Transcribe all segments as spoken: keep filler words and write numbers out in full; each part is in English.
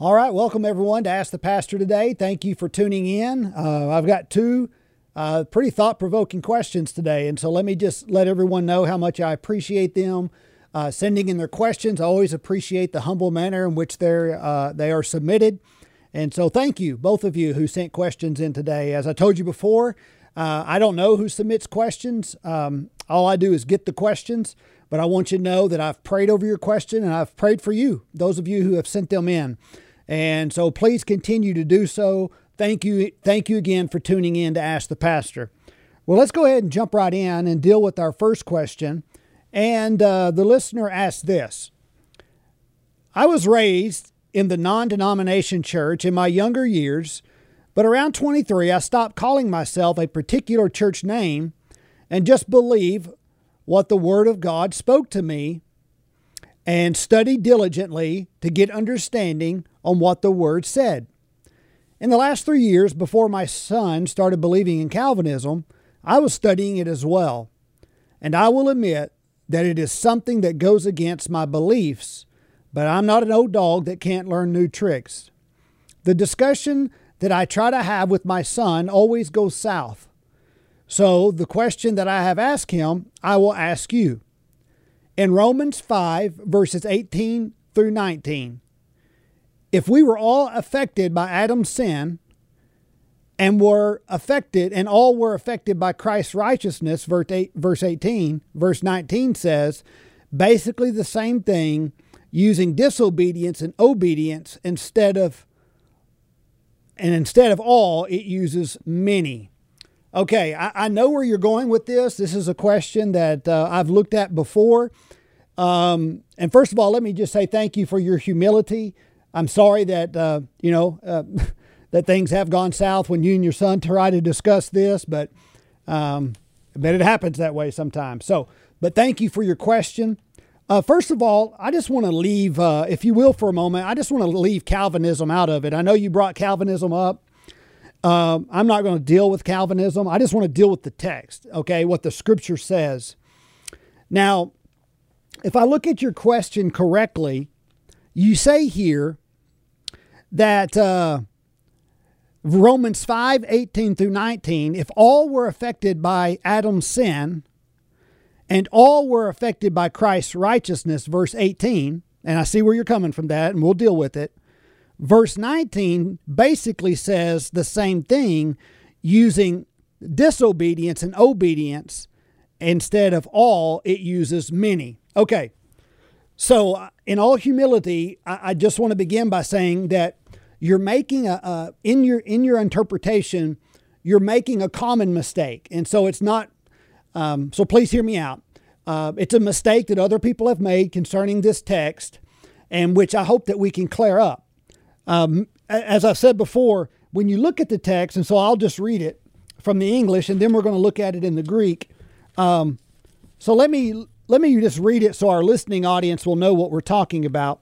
All right, welcome everyone to Ask the Pastor today. Thank you for tuning in. Uh, I've got two uh, pretty thought-provoking questions today, and so let me just let everyone know how much I appreciate them uh, sending in their questions. I always appreciate the humble manner in which they're uh, they are submitted, and so thank you, both of you who sent questions in today. As I told you before, uh, I don't know who submits questions. Um, all I do is get the questions, but I want you to know that I've prayed over your question and I've prayed for you, those of you who have sent them in. And so please continue to do so. Thank you. Thank you again for tuning in to Ask the Pastor. Well, let's go ahead and jump right in and deal with our first question. And uh, the listener asked this. I was raised in the non-denomination church in my younger years, but around twenty-three, I stopped calling myself a particular church name and just believe what the Word of God spoke to me and studied diligently to get understanding on what the Word said. In the last three years before my son started believing in Calvinism, I was studying it as well. And I will admit that it is something that goes against my beliefs, but I'm not an old dog that can't learn new tricks. The discussion that I try to have with my son always goes south. So the question that I have asked him, I will ask you. In Romans five, verses eighteen through nineteen, if we were all affected by Adam's sin and were affected, and all were affected by Christ's righteousness, verse eighteen, verse nineteen says basically the same thing, using disobedience and obedience instead of, and instead of all, it uses many. Okay, I, I know where you're going with this. This is a question that uh, I've looked at before. Um, and first of all, let me just say thank you for your humility. I'm sorry that, uh, you know, uh, that things have gone south when you and your son try to discuss this, but, um, but it happens that way sometimes. So, but thank you for your question. Uh, first of all, I just want to leave, uh, if you will, for a moment, I just want to leave Calvinism out of it. I know you brought Calvinism up. Um, I'm not going to deal with Calvinism. I just want to deal with the text, okay, what the Scripture says. Now, if I look at your question correctly, you say here that uh, Romans five, eighteen through nineteen, if all were affected by Adam's sin and all were affected by Christ's righteousness, verse eighteen, and I see where you're coming from that, and we'll deal with it. Verse nineteen basically says the same thing, using disobedience and obedience. Instead of all, it uses many. Okay, so in all humility, I, I just want to begin by saying that you're making a, a in your in your interpretation, you're making a common mistake, and so it's not. Um, so please hear me out. Uh, it's a mistake that other people have made concerning this text, and which I hope that we can clear up. Um, as I said before, when you look at the text, and so I'll just read it from the English, and then we're going to look at it in the Greek. Um, so let me let me just read it so our listening audience will know what we're talking about.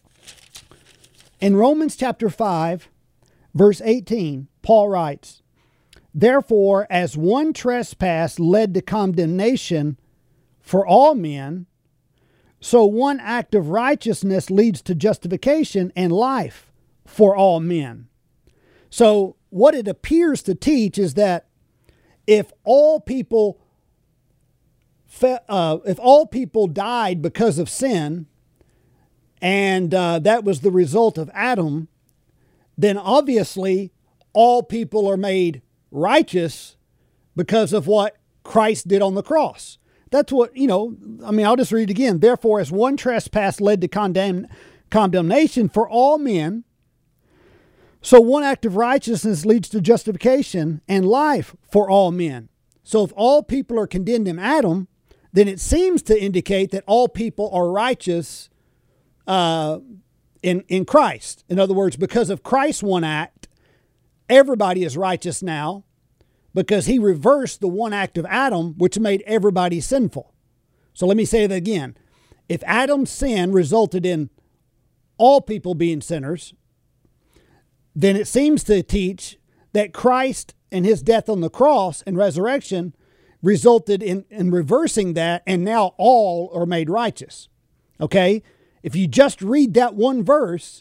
In Romans chapter five, verse eighteen, Paul writes, "Therefore, as one trespass led to condemnation for all men, so one act of righteousness leads to justification and life for all men." So what it appears to teach is that if all people uh, if all people died because of sin, and uh, that was the result of Adam, then obviously all people are made righteous because of what Christ did on the cross. That's what, you know, I mean, I'll just read it again. Therefore, as one trespass led to condemn, condemnation for all men, so one act of righteousness leads to justification and life for all men. So if all people are condemned in Adam, then it seems to indicate that all people are righteous uh, in, in Christ. In other words, because of Christ's one act, everybody is righteous now because he reversed the one act of Adam, which made everybody sinful. So let me say that again. If Adam's sin resulted in all people being sinners, then it seems to teach that Christ and his death on the cross and resurrection resulted in, in reversing that, and now all are made righteous. Okay? If you just read that one verse,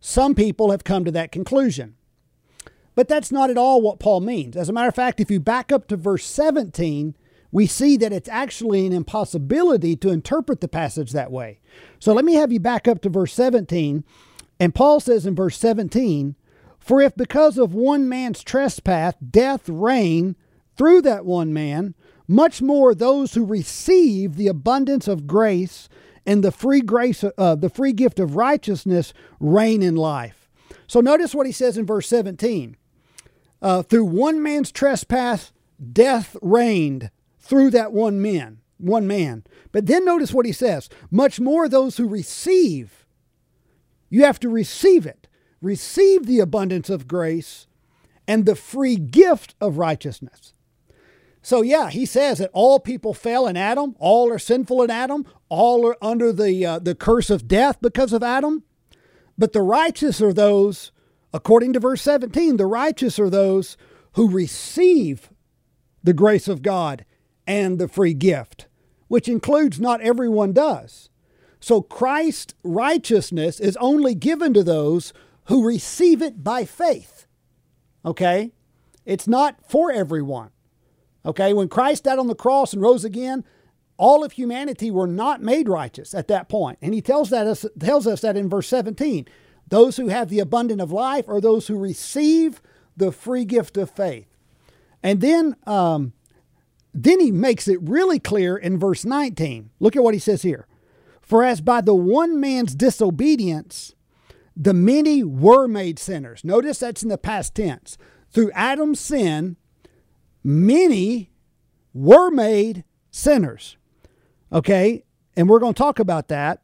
some people have come to that conclusion. But that's not at all what Paul means. As a matter of fact, if you back up to verse seventeen, we see that it's actually an impossibility to interpret the passage that way. So let me have you back up to verse seventeen. And Paul says in verse seventeen, "For if because of one man's trespass death reigned through that one man, much more those who receive the abundance of grace and the free grace, uh, the free gift of righteousness reign in life." So notice what he says in verse seventeen. Uh, through one man's trespass, death reigned through that one man, one man. But then notice what he says. Much more those who receive. You have to receive it. Receive the abundance of grace and the free gift of righteousness. So yeah, he says that all people fell in Adam. All are sinful in Adam. All are under the, uh, the curse of death because of Adam. But the righteous are those, according to verse seventeen, the righteous are those who receive the grace of God and the free gift, which includes not everyone does. So Christ's righteousness is only given to those who receive it by faith. Okay? It's not for everyone. Okay? When Christ died on the cross and rose again, all of humanity were not made righteous at that point. And he tells that us, tells us that in verse seventeen. Those who have the abundance of life are those who receive the free gift of faith. And then, um, then he makes it really clear in verse nineteen. Look at what he says here. "For as by the one man's disobedience, the many were made sinners." Notice that's in the past tense. Through Adam's sin, many were made sinners. Okay? And we're going to talk about that.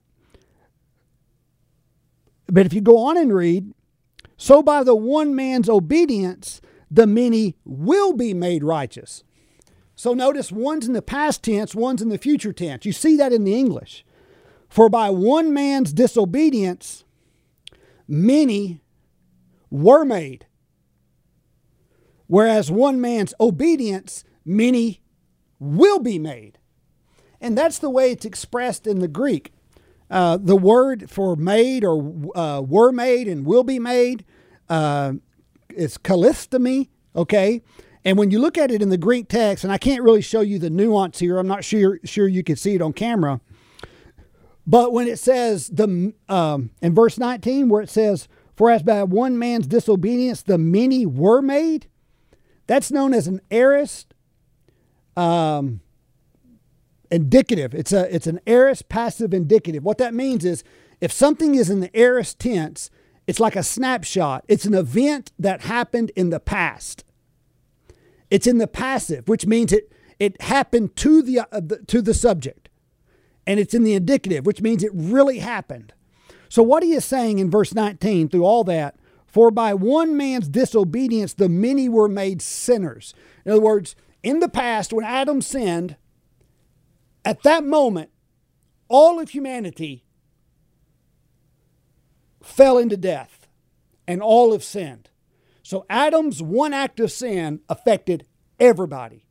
But if you go on and read, "So by the one man's obedience, the many will be made righteous." So notice one's in the past tense, one's in the future tense. You see that in the English. "For by one man's disobedience, many were made. Whereas one man's obedience, many will be made." And that's the way it's expressed in the Greek. Uh, the word for made or uh, were made and will be made uh, is kalistemi, okay? And when you look at it in the Greek text, and I can't really show you the nuance here, I'm not sure sure you can see it on camera, but when it says, the um, in verse nineteen, where it says, "For as by one man's disobedience the many were made," that's known as an aorist um indicative. It's a it's an aorist passive indicative. What that means is if something is in the aorist tense, it's like a snapshot. It's an event that happened in the past. It's in the passive, which means it it happened to the, uh, the to the subject. And it's in the indicative, which means it really happened. So what he is saying in verse nineteen through all that, "For by one man's disobedience the many were made sinners." In other words, in the past when Adam sinned, at that moment, all of humanity fell into death and all have sinned. So Adam's one act of sin affected everybody.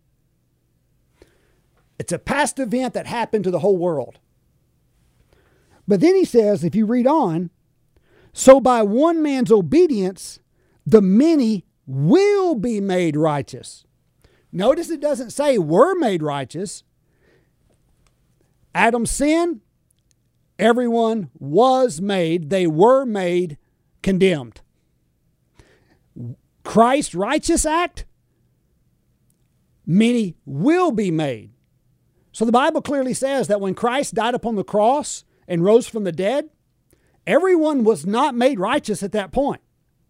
It's a past event that happened to the whole world. But then he says, if you read on, "So by one man's obedience, the many will be made righteous." Notice it doesn't say were made righteous. Adam's sin, everyone was made, they were made condemned. Christ's righteous act, many will be made. So the Bible clearly says that when Christ died upon the cross and rose from the dead, everyone was not made righteous at that point.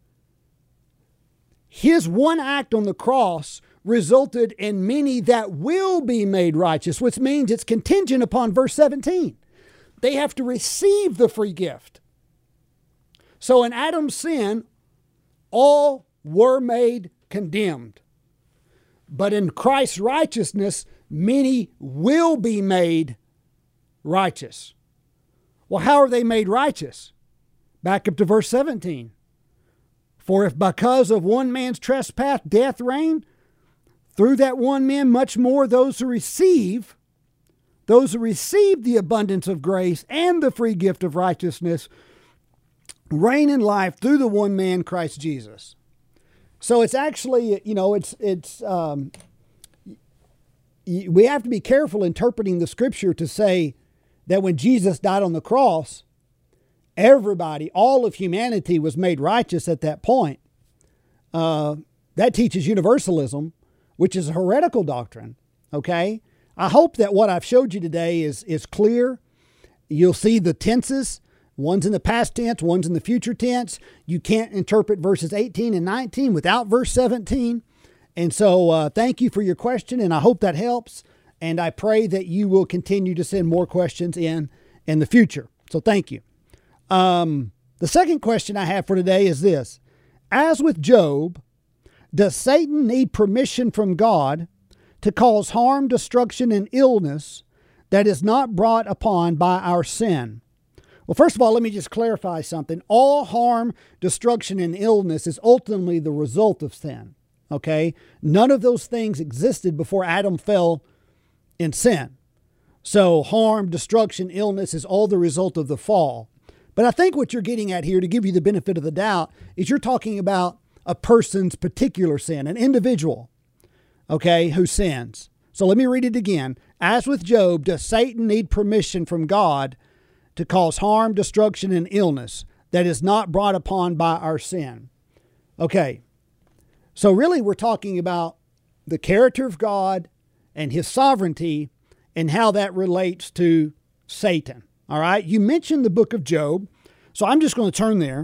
His one act on the cross resulted in many that will be made righteous, which means it's contingent upon verse seventeen. They have to receive the free gift. So in Adam's sin, all were made condemned. But in Christ's righteousness, many will be made righteous. Well, how are they made righteous? Back up to verse seventeen. "For if because of one man's trespass death reigned, through that one man much more those who receive, those who receive the abundance of grace and the free gift of righteousness reign in life through the one man, Christ Jesus. So it's actually, you know, it's, it's, um, we have to be careful interpreting the scripture to say that when Jesus died on the cross, everybody, all of humanity was made righteous at that point. Uh, that teaches universalism, which is a heretical doctrine. Okay. I hope that what I've showed you today is, is clear. You'll see the tenses. One's in the past tense, one's in the future tense. You can't interpret verses eighteen and nineteen without verse seventeen. And so uh, thank you for your question, and I hope that helps. And I pray that you will continue to send more questions in in the future. So thank you. Um, the second question I have for today is this. As with Job, does Satan need permission from God to cause harm, destruction, and illness that is not brought upon by our sin? Well, first of all, let me just clarify something. All harm, destruction, and illness is ultimately the result of sin. Okay? None of those things existed before Adam fell in sin. So harm, destruction, illness is all the result of the fall. But I think what you're getting at here, to give you the benefit of the doubt, is you're talking about a person's particular sin, an individual, okay, who sins. So let me read it again. As with Job, does Satan need permission from God to cause harm, destruction, and illness that is not brought upon by our sin? Okay, so really we're talking about the character of God and his sovereignty and how that relates to Satan. All right, you mentioned the book of Job, so I'm just going to turn there.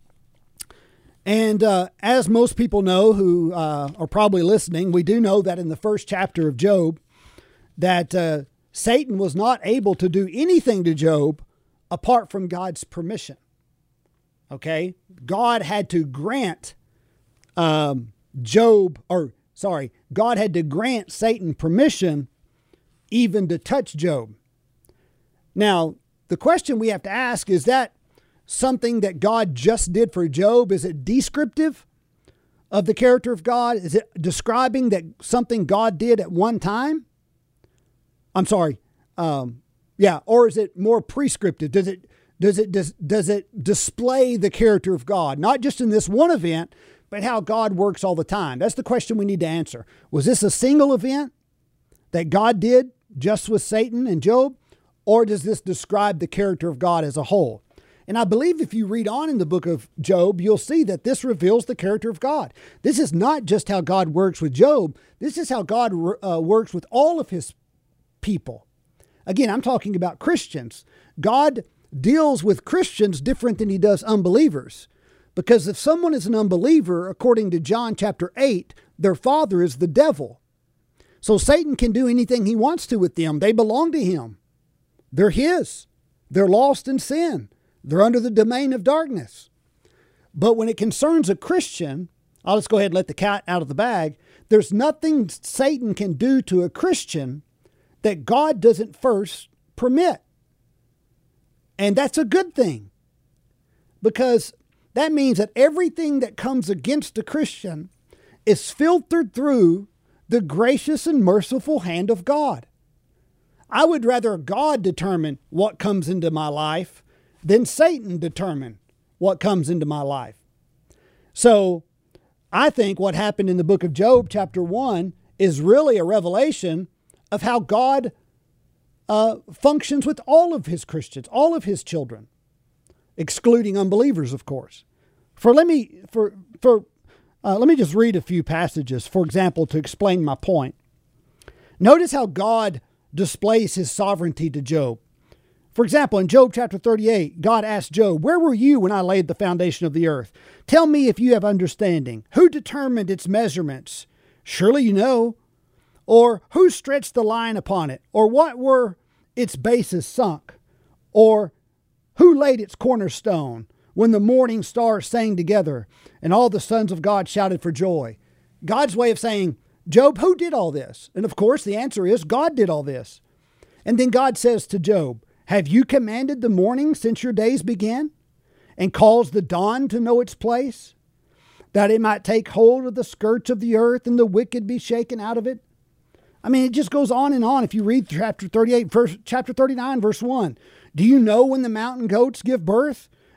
And uh, as most people know who uh, are probably listening, we do know that in the first chapter of Job, that uh, Satan was not able to do anything to Job apart from God's permission. Okay? God had to grant um, Job, or sorry, God had to grant Satan permission even to touch Job. Now, the question we have to ask, is that something that God just did for Job? Is it descriptive of the character of God? Is it describing that something God did at one time? I'm sorry. Um, yeah. Or is it more prescriptive? Does it, does it, does, does it display the character of God? Not just in this one event, but how God works all the time. That's the question we need to answer. Was this a single event that God did just with Satan and Job? Or does this describe the character of God as a whole? And I believe if you read on in the book of Job, you'll see that this reveals the character of God. This is not just how God works with Job. This is how God uh, works with all of his people. Again, I'm talking about Christians. God deals with Christians different than he does unbelievers. Because if someone is an unbeliever, according to John chapter eight, their father is the devil. So Satan can do anything he wants to with them. They belong to him. They're his. They're lost in sin. They're under the domain of darkness. But when it concerns a Christian, I'll just go ahead and let the cat out of the bag. There's nothing Satan can do to a Christian that God doesn't first permit. And that's a good thing, because that means that everything that comes against a Christian is filtered through the gracious and merciful hand of God. I would rather God determine what comes into my life than Satan determine what comes into my life. So I think what happened in the book of Job, chapter one, is really a revelation of how God uh, functions with all of his Christians, all of his children, excluding unbelievers, of course. For let me for for uh, let me just read a few passages, for example, to explain my point. Notice how God displays his sovereignty to Job. For example, in Job chapter thirty-eight, God asked Job, "Where were you when I laid the foundation of the earth? Tell me if you have understanding. Who determined its measurements? Surely you know. Or who stretched the line upon it? Or what were its bases sunk? Or who laid its cornerstone when the morning stars sang together and all the sons of God shouted for joy?" God's way of saying, Job, who did all this? And of course, the answer is God did all this. And then God says to Job, "Have you commanded the morning since your days began, and caused the dawn to know its place, that it might take hold of the skirts of the earth and the wicked be shaken out of it?" I mean, it just goes on and on. If you read chapter thirty-eight, verse, chapter thirty-nine, verse one, "Do you know when the mountain goats give birth?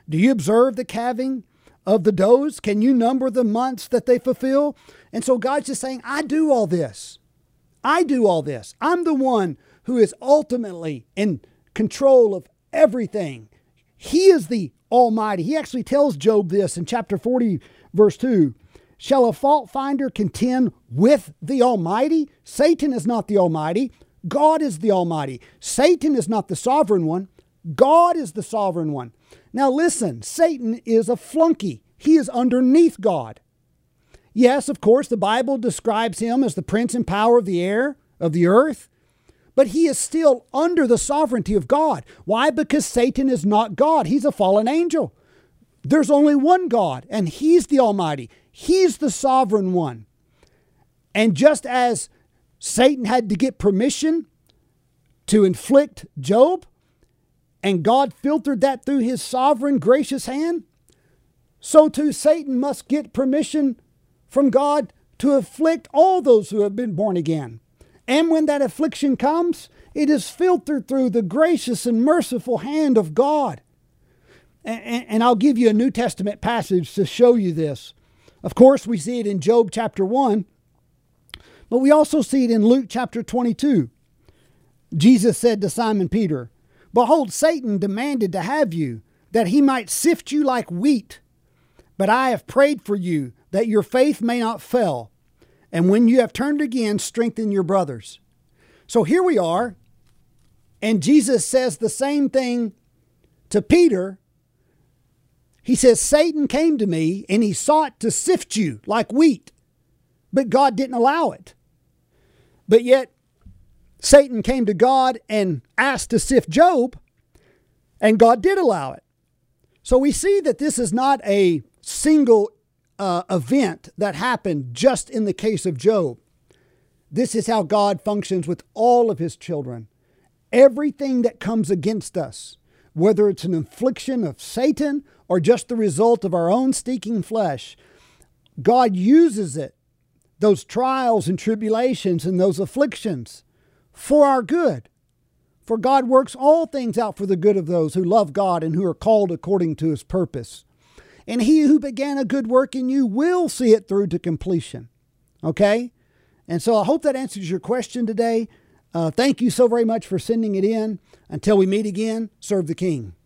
Do you observe the calving of the does? Can you number the months that they fulfill? And so God's just saying, I do all this. I do all this. I'm the one who is ultimately in control of everything. He is the Almighty. He actually tells Job this in chapter forty, verse two. Shall a fault finder contend with the Almighty? Satan is not the Almighty. God is the Almighty. Satan is not the sovereign one. God is the sovereign one. Now listen, Satan is a flunky. He is underneath God. Yes, of course, the Bible describes him as the prince and power of the air, of the earth, but he is still under the sovereignty of God. Why? Because Satan is not God. He's a fallen angel. There's only one God, and He's the Almighty. He's the sovereign one. And just as Satan had to get permission to inflict Job, and God filtered that through His sovereign, gracious hand, so too Satan must get permission from God to afflict all those who have been born again. And when that affliction comes, it is filtered through the gracious and merciful hand of God. And, and I'll give you a New Testament passage to show you this. Of course, we see it in Job chapter one, but we also see it in Luke chapter twenty-two. Jesus said to Simon Peter, Behold, Satan demanded to have you, that he might sift you like wheat. But I have prayed for you, that your faith may not fail. And when you have turned again, strengthen your brothers. So here we are, and Jesus says the same thing to Peter. He says, Satan came to me, and he sought to sift you like wheat, but God didn't allow it. But yet, Satan came to God and asked to sift Job, and God did allow it. So we see that this is not a single uh, event that happened just in the case of Job. This is how God functions with all of His children. Everything that comes against us, whether it's an infliction of Satan or just the result of our own stinking flesh, God uses it, those trials and tribulations and those afflictions, for our good. For God works all things out for the good of those who love God and who are called according to His purpose. And He who began a good work in you will see it through to completion. Okay? And so I hope that answers your question today. Uh, thank you so very much for sending it in. Until we meet again, serve the King.